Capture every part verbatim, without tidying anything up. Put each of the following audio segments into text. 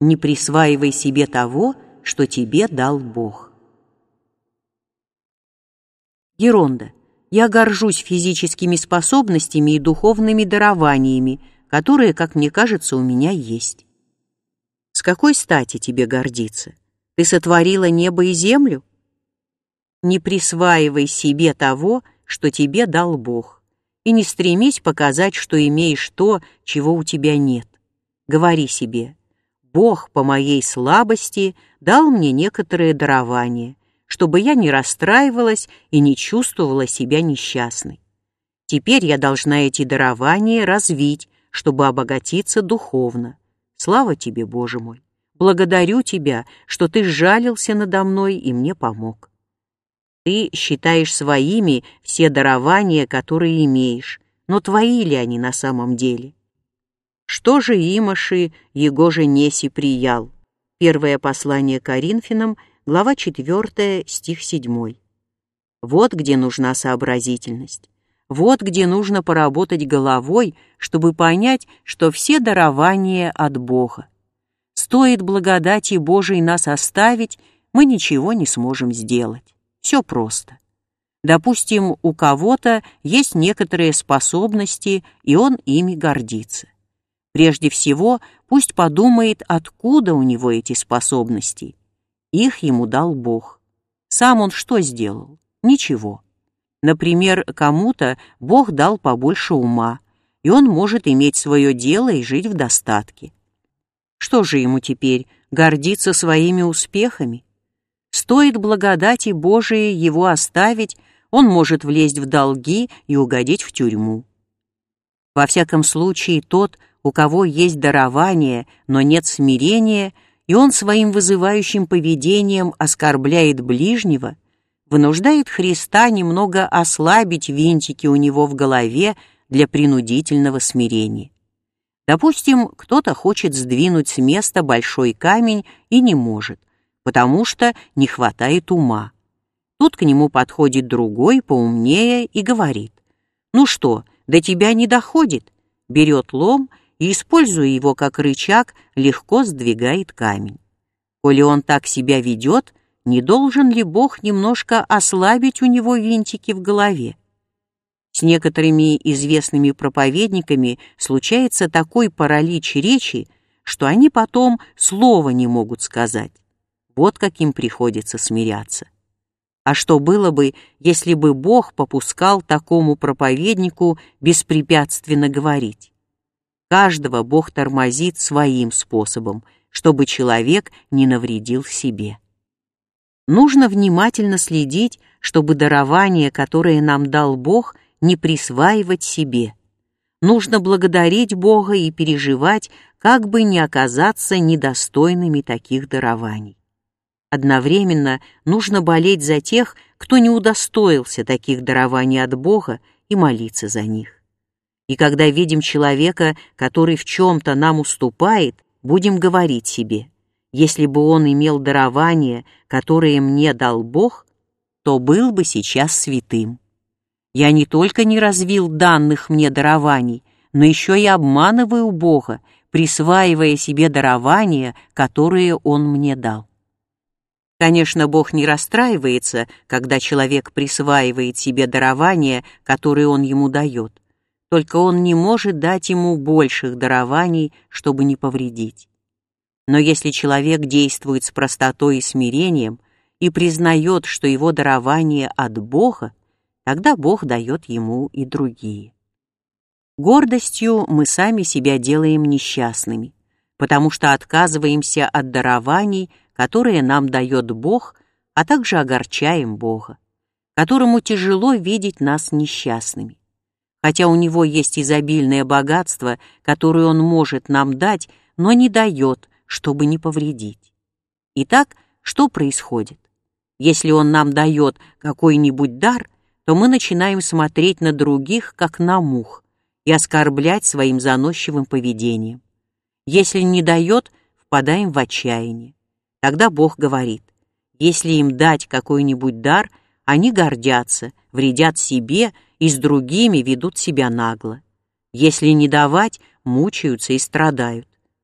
Не присваивай себе того, что тебе дал Бог. Геронда. Я горжусь физическими способностями и духовными дарованиями, которые, как мне кажется, у меня есть. С какой стати тебе гордиться? Ты сотворила небо и землю? Не присваивай себе того, что тебе дал Бог, и не стремись показать, что имеешь то, чего у тебя нет. Говори себе: Бог по моей слабости дал мне некоторые дарования, чтобы я не расстраивалась и не чувствовала себя несчастной. Теперь я должна эти дарования развить, чтобы обогатиться духовно. Слава тебе, Боже мой! Благодарю тебя, что ты сжалился надо мной и мне помог. Ты считаешь своими все дарования, которые имеешь, но твои ли они на самом деле? Что же имаши, его же неси приял? Первое послание Коринфянам, глава четвёртая, стих седьмой. Вот где нужна сообразительность. Вот где нужно поработать головой, чтобы понять, что все дарования от Бога. Стоит благодати Божией нас оставить, мы ничего не сможем сделать. Все просто. Допустим, у кого-то есть некоторые способности, и он ими гордится. Прежде всего, пусть подумает, откуда у него эти способности. Их ему дал Бог. Сам он что сделал? Ничего. Например, кому-то Бог дал побольше ума, и он может иметь свое дело и жить в достатке. Что же ему теперь, гордиться своими успехами? Стоит благодати Божией его оставить, он может влезть в долги и угодить в тюрьму. Во всяком случае, тот, у кого есть дарование, но нет смирения, и он своим вызывающим поведением оскорбляет ближнего, вынуждает Христа немного ослабить винтики у него в голове для принудительного смирения. Допустим, кто-то хочет сдвинуть с места большой камень и не может, потому что не хватает ума. Тут к нему подходит другой, поумнее, и говорит: «Ну что, до тебя не доходит?» Берет лом и, используя его как рычаг, легко сдвигает камень. Коли он так себя ведет, не должен ли Бог немножко ослабить у него винтики в голове? С некоторыми известными проповедниками случается такой паралич речи, что они потом слова не могут сказать. Вот как им приходится смиряться. А что было бы, если бы Бог попускал такому проповеднику беспрепятственно говорить? Каждого Бог тормозит своим способом, чтобы человек не навредил себе. Нужно внимательно следить, чтобы дарование, которое нам дал Бог, не присваивать себе. Нужно благодарить Бога и переживать, как бы не оказаться недостойными таких дарований. Одновременно нужно болеть за тех, кто не удостоился таких дарований от Бога, и молиться за них. И когда видим человека, который в чем-то нам уступает, будем говорить себе: если бы он имел дарование, которое мне дал Бог, то был бы сейчас святым. Я не только не развил данных мне дарований, но еще и обманываю Бога, присваивая себе дарования, которые Он мне дал. Конечно, Бог не расстраивается, когда человек присваивает себе дарования, которые Он ему дает. Только Он не может дать ему больших дарований, чтобы не повредить. Но если человек действует с простотой и смирением и признает, что его дарование от Бога, тогда Бог дает ему и другие. Гордостью мы сами себя делаем несчастными, потому что отказываемся от дарований, которые нам дает Бог, а также огорчаем Бога, которому тяжело видеть нас несчастными. Хотя у Него есть изобильное богатство, которое Он может нам дать, но не дает, чтобы не повредить. Итак, что происходит? Если Он нам дает какой-нибудь дар, то мы начинаем смотреть на других, как на мух, и оскорблять своим заносчивым поведением. Если не дает, впадаем в отчаяние. Тогда Бог говорит: если им дать какой-нибудь дар, они гордятся, вредят себе и с другими ведут себя нагло. Если не давать, мучаются и страдают.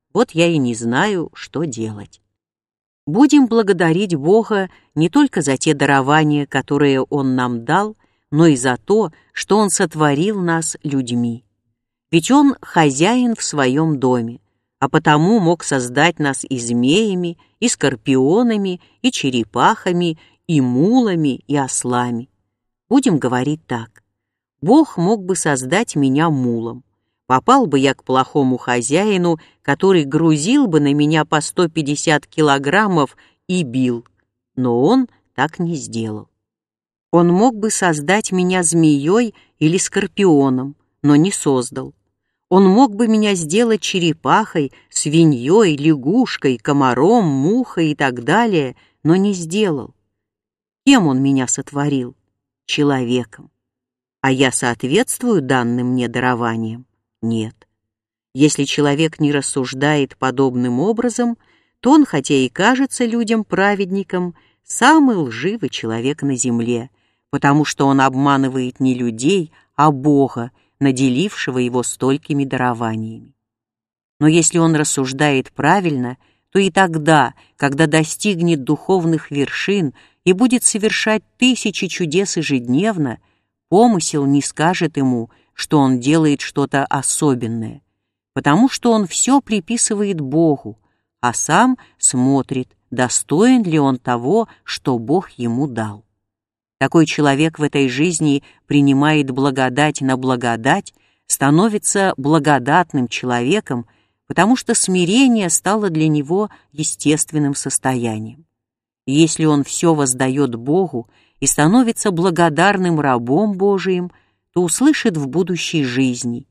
Вот я и не знаю, что делать. Будем благодарить Бога не только за те дарования, которые Он нам дал, но и за то, что Он сотворил нас людьми. Ведь Он хозяин в своем доме, а потому мог создать нас и змеями, и скорпионами, и черепахами, и мулами, и ослами. Будем говорить так. Бог мог бы создать меня мулом. Попал бы я к плохому хозяину, который грузил бы на меня по сто пятьдесят килограммов и бил. Но он так не сделал. Он мог бы создать меня змеей или скорпионом, но не создал. Он мог бы меня сделать черепахой, свиньей, лягушкой, комаром, мухой и так далее, но не сделал. Кем он меня сотворил? Человеком. А я соответствую данным мне дарованиям? Нет. Если человек не рассуждает подобным образом, то он, хотя и кажется людям праведником, самый лживый человек на земле, потому что он обманывает не людей, а Бога, наделившего его столькими дарованиями. Но если он рассуждает правильно, то и тогда, когда достигнет духовных вершин и будет совершать тысячи чудес ежедневно, помысел не скажет ему, что он делает что-то особенное, потому что он все приписывает Богу, а сам смотрит, достоин ли он того, что Бог ему дал. Такой человек в этой жизни принимает благодать на благодать, становится благодатным человеком, потому что смирение стало для него естественным состоянием. И если он все воздает Богу и становится благодарным рабом Божиим, то услышит в будущей жизни: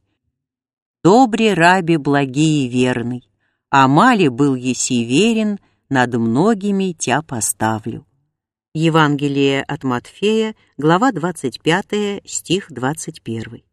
«Добре рабе благий и верный, а мале был еси верен, над многими тя поставлю». Евангелие от Матфея, глава двадцать пятая, стих двадцать первый.